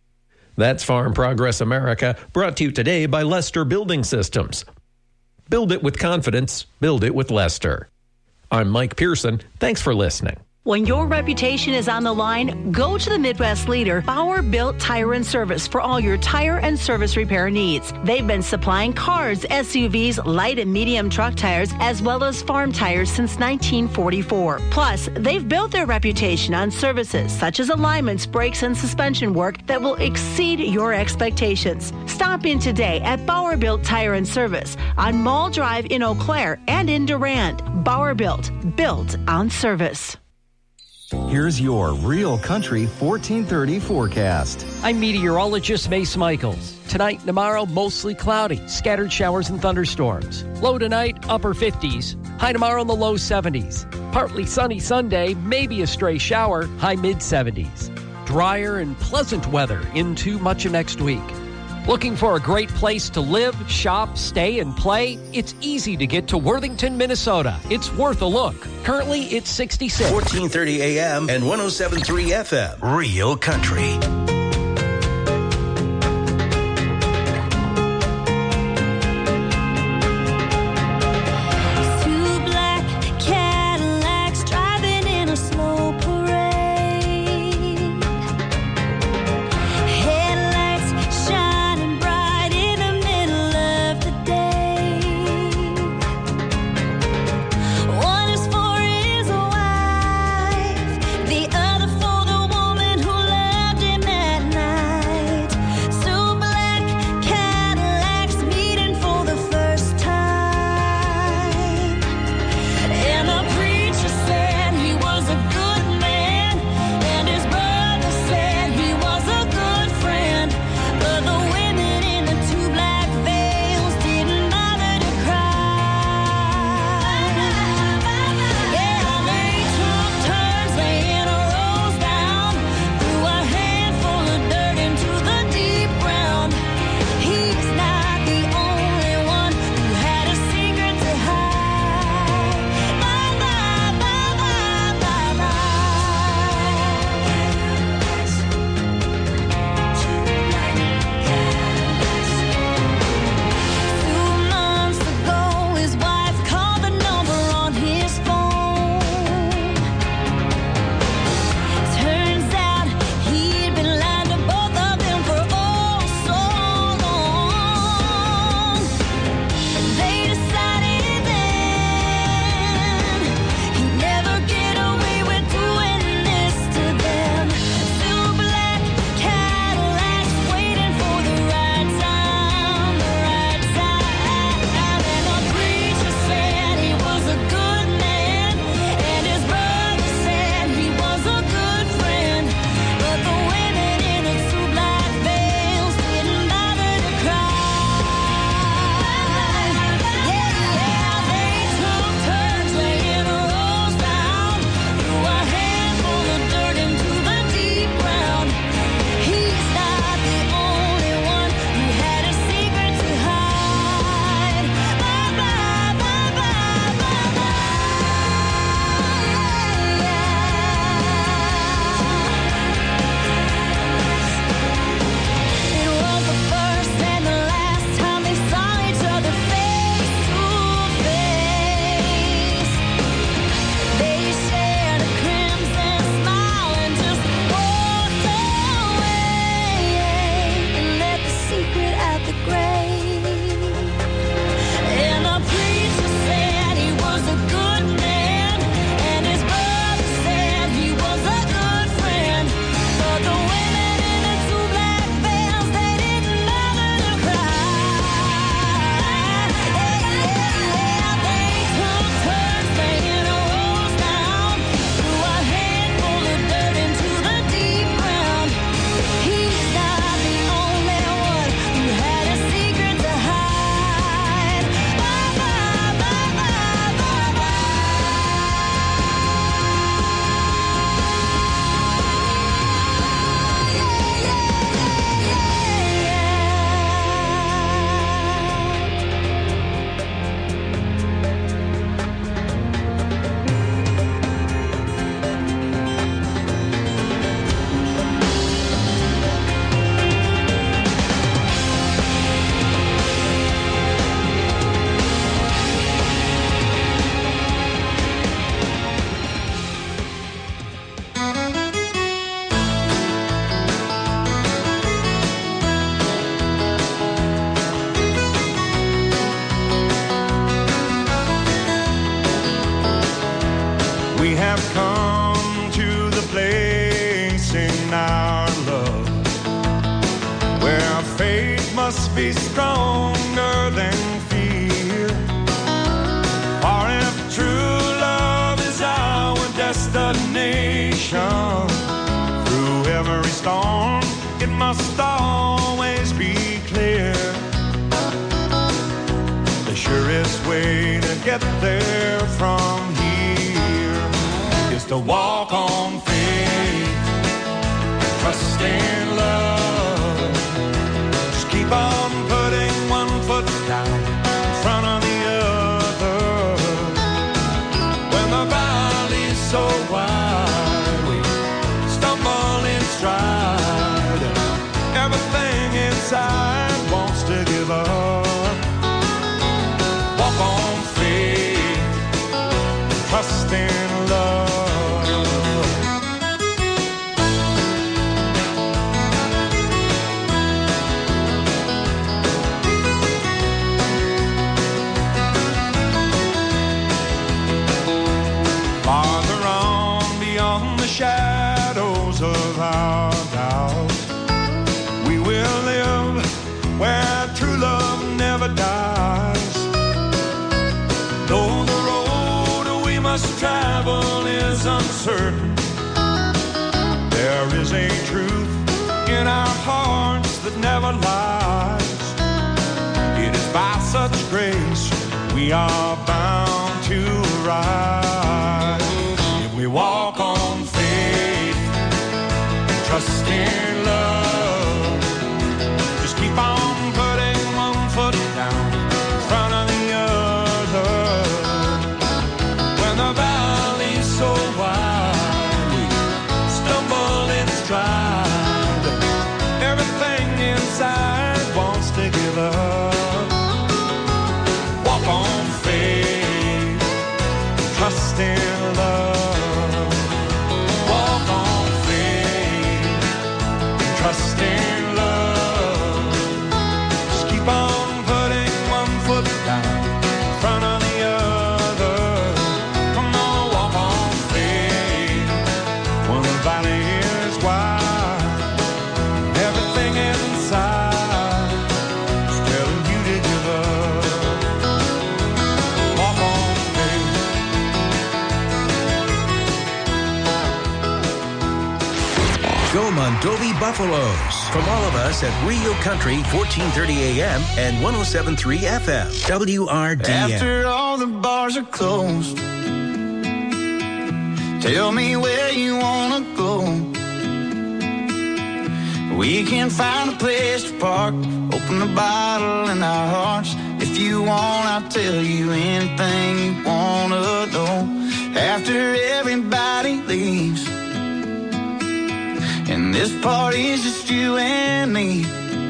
That's Farm Progress America, brought to you today by Lester Building Systems. Build it with confidence. Build it with Lester. I'm Mike Pearson. Thanks for listening. When your reputation is on the line, go to the Midwest leader, Bauer Built Tire and Service, for all your tire and service repair needs. They've been supplying cars, SUVs, light and medium truck tires, as well as farm tires since 1944. Plus, they've built their reputation on services such as alignments, brakes, and suspension work that will exceed your expectations. Stop in today at Bauer Built Tire and Service on Mall Drive in Eau Claire and in Durand. Bauer Built on service. Here's your Real Country 1430 forecast. I'm meteorologist Mace Michaels. Tonight and tomorrow, mostly cloudy, scattered showers and thunderstorms. Low tonight, upper 50s. High tomorrow in the low 70s. Partly sunny Sunday, maybe a stray shower, high mid-70s. Drier and pleasant weather into much of next week. Looking for a great place to live, shop, stay, and play? It's easy to get to Worthington, Minnesota. It's worth a look. Currently, it's 66. 1430 AM and 107.3 FM. Real Country. The other for the woman who loved him. We have come to the place in our love where faith must be stronger than fear. For if true love is our destination, through every storm it must always be clear. The surest way to get there from here is to walk on faith, trust in love. Just keep on putting one foot down in front of the other. When the valley's so wide, we stumble in stride. Everything inside wants to give up. Walk on faith, trust in love. Farther on beyond the shadows of our doubt, we will live where true love never dies. Though the road we must travel is uncertain, there is a truth in our hearts that never lies. It is by such grace we are bound to rise. If we walk on faith, trust in love, just keep on putting one foot down in front of the other. When the valley's so wide, we stumble in stride. Everything inside wants to give up. Walk on faith, trust in love. Walk on faith, trust in love. Just keep on putting one foot down in front of the other. Come on, walk on faith when the valley is wide. Everything inside is telling you to give up. Walk on faith. Go Mondovi Buffaloes. From all of us at Rio Country, 1430 AM and 107.3 FM. WRDN. After all the bars are closed, tell me where you wanna go. We can find a place to park, open a bottle in our hearts. If you want, I'll tell you anything you wanna know. After everybody leaves, and this party's just you and me,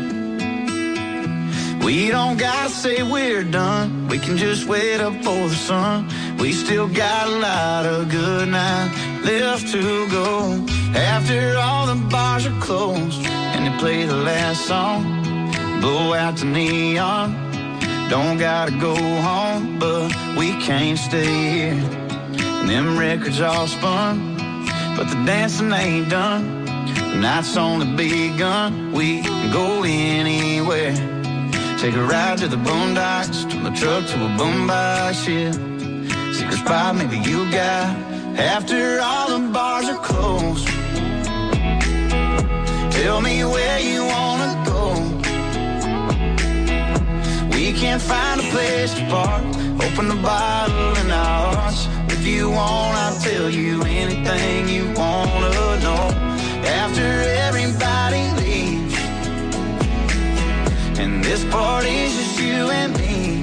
we don't gotta say we're done. We can just wait up for the sun. We still got a lot of good nights left to go. After all the bars are closed and they play the last song, blow out the neon. Don't gotta go home, but we can't stay here. And them records all spun, but the dancing ain't done. The night's only begun. We can go anywhere. Take a ride to the boondocks, turn the truck to a boombox, yeah. Secret spot maybe you got. After all the bars are closed, tell me where you wanna go. We can't find a place to park, open the bottle in our hearts. If you want, I'll tell you anything you wanna know. After everybody leaves, and this party's just you and me,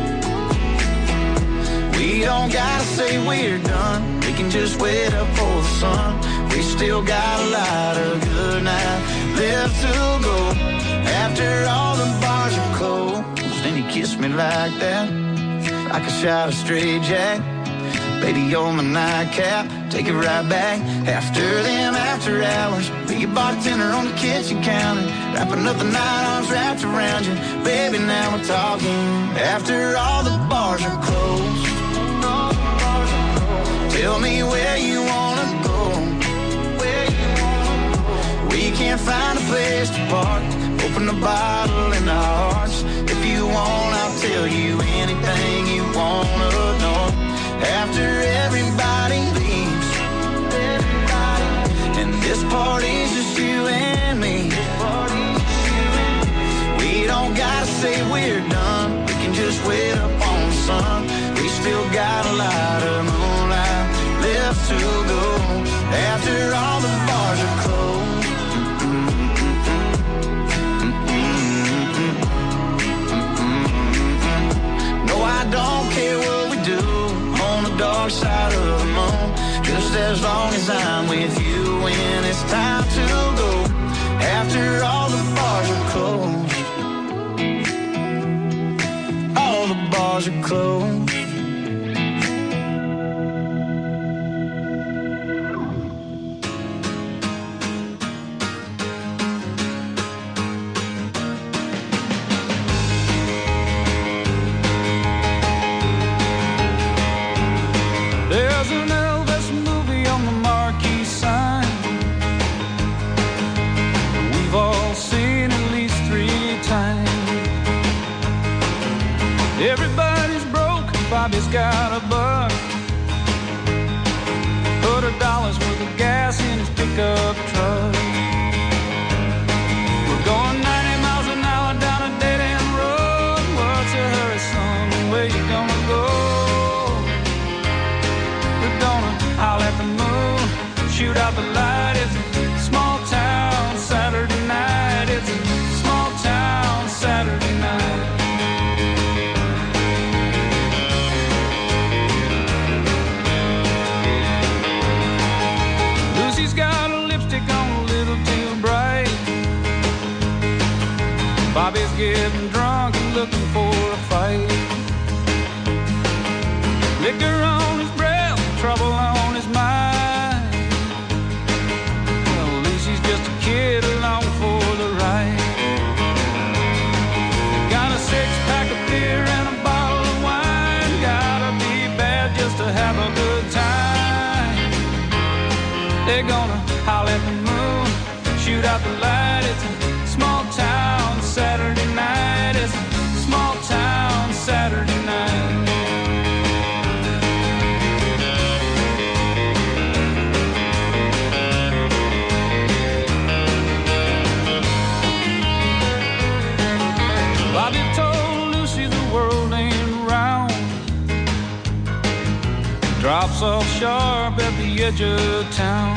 we don't gotta say we're done. We can just wait up for the sun. We still got a lot of good nights left to go. After all the bars are closed, and you kiss me like that, like a shot of straight jack. Baby, you're my nightcap, take it right back. After them after hours, be a bartender on the kitchen counter, wrapping up the night, arms wrapped around you. Baby, now we're talking. After all the bars are closed, tell me where you wanna go. We can't find a place to park. Open the bottle in our hearts. If you want, I'll tell you anything you wanna know. After everybody leaves, and this party's just you and me. We don't gotta say we're done. We can just wait up on the sun. We still got a lot of moonlight left to go. After all the bars are closed. I don't care what we do on the dark side of the moon, just as long as I'm with you when it's time to go. After all the bars are closed, all the bars are closed. Bobby's got a buck. Put $1 worth of gas in his pickup truck. We're going 90 miles an hour down a dead-end road. What's a hurry, son? Where you gonna go? We're gonna howl at the moon, shoot out the light. It's a small town Saturday night. It's a small town Saturday night. She's got a lipstick on a little too bright. Bobby's getting drunk and looking for a fight. Liquor on his breath, trouble on his mind. Well, Lucy's just a kid along for the ride. Got a 6-pack of beer and a bottle of wine. Gotta be bad just to have a good time. They're gonna howl at the moon, shoot out the light. It's a small town Saturday night. It's a small town Saturday night. Bobby told Lucy the world ain't round. Drops off sharp at the edge of town.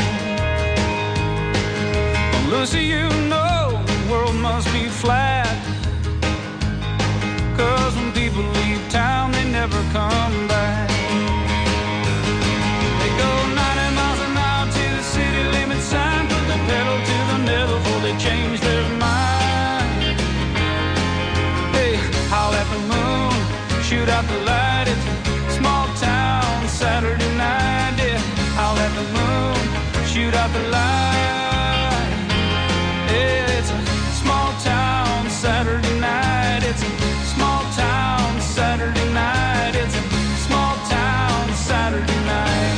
Well, Lucy, you know the world must be flat. 'Cause when people leave town, they never come back. They go 90 miles an hour to the city limit sign. Put the pedal to the metal before they change their mind. Hey, howl at the moon, shoot out the light. It's a small town Saturday night. Yeah, howl at the moon, shoot out the light. Yeah, it's a small town Saturday night. It's a small town Saturday night. It's a small town Saturday night.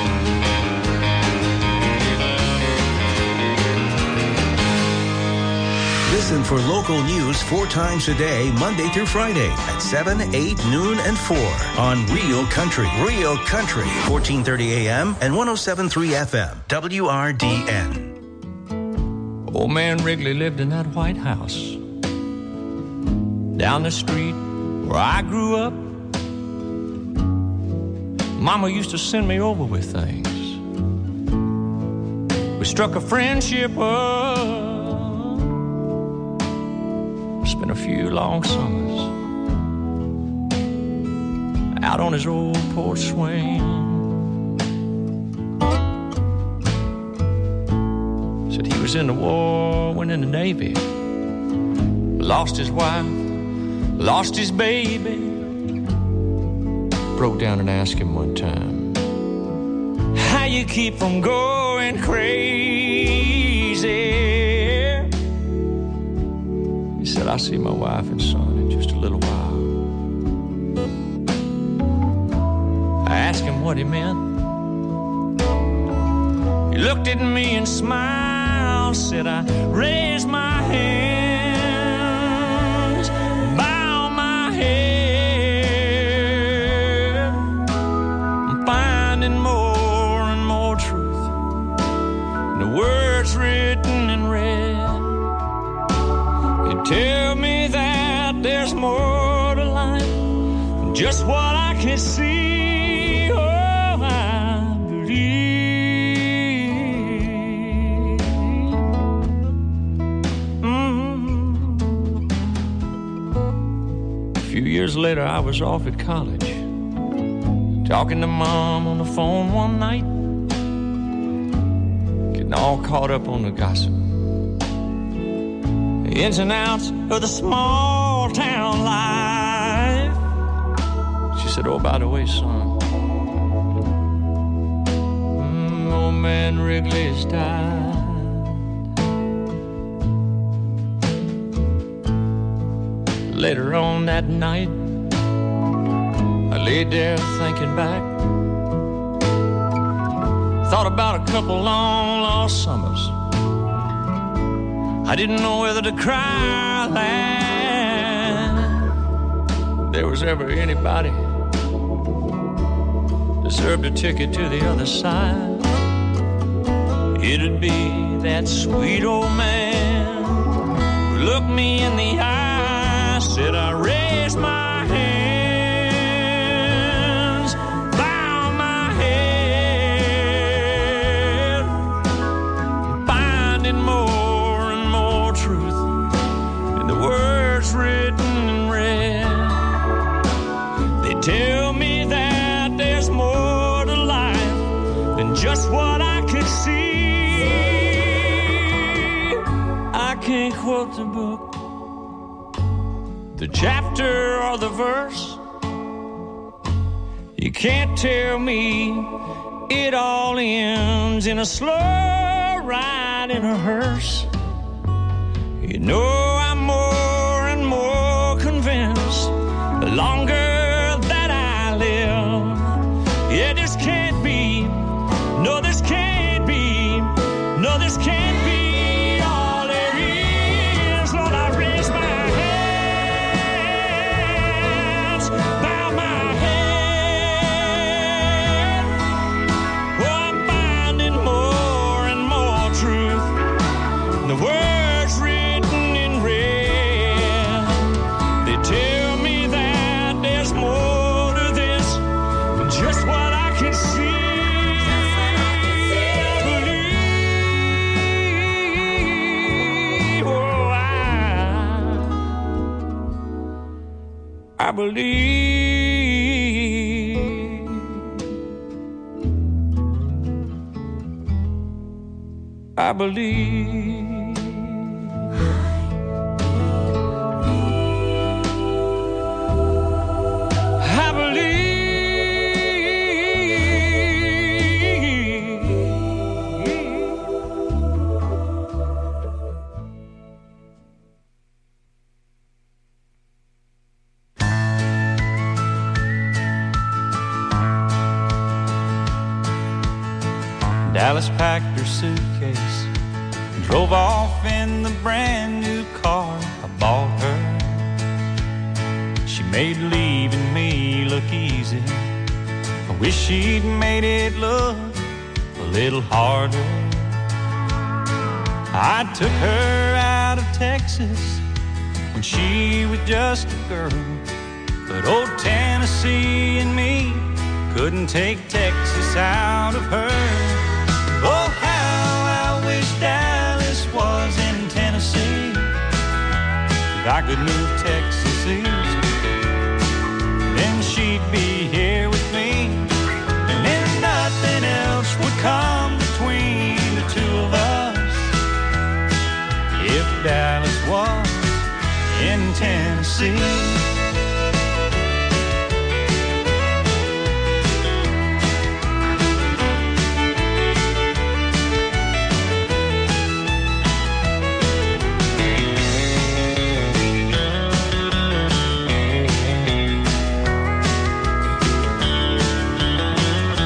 Listen for local news 4 times a day, Monday through Friday at 7, 8, noon, and 4 on Real Country. Real Country, 1430 AM and 107.3 FM, WRDN. Old man Wrigley lived in that White House down the street where I grew up. Mama used to send me over with things. We struck a friendship up. Spent a few long summers out on his old porch swing. Said he was in the war, went in the Navy, lost his wife, lost his baby. Broke down and asked him one time, how you keep from going crazy? He said, I'll see my wife and son in just a little while. I asked him what he meant. He looked at me and smiled, said I raised my hands, bow my head. I'm finding more and more truth in the words written in red. You tell me that there's more to life than just what I can see. Years later, I was off at college, talking to Mom on the phone one night, getting all caught up on the gossip, the ins and outs of the small town life. She said, oh, by the way, son, old man Wrigley is died. Later on that night, I laid there thinking back. Thought about a couple long lost summers. I didn't know whether to cry or laugh. There was ever anybody deserved a ticket to the other side, it'd be that sweet old man who looked me in the eye. Said I raised my hands, bow my head, finding more and more truth in the words written in red. They tell me that there's more to life than just what I could see. I can't quote the book, the chapter or the verse. You can't tell me it all ends in a slow ride in a hearse. You know I'm more and more convinced the longer that I live. Yeah, this can't be, no, this can't be, no, this can't be. I believe, I believe, I believe. Dallas packed her suitcase and drove off in the brand new car I bought her. She made leaving me look easy. I wish she'd made it look a little harder. I took her out of Texas when she was just a girl, but old Tennessee and me couldn't take Texas out of her. Oh, how I wish Dallas was in Tennessee. If I could move Texas east, then she'd be here with me, and then nothing else would come between the two of us. If Dallas was in Tennessee.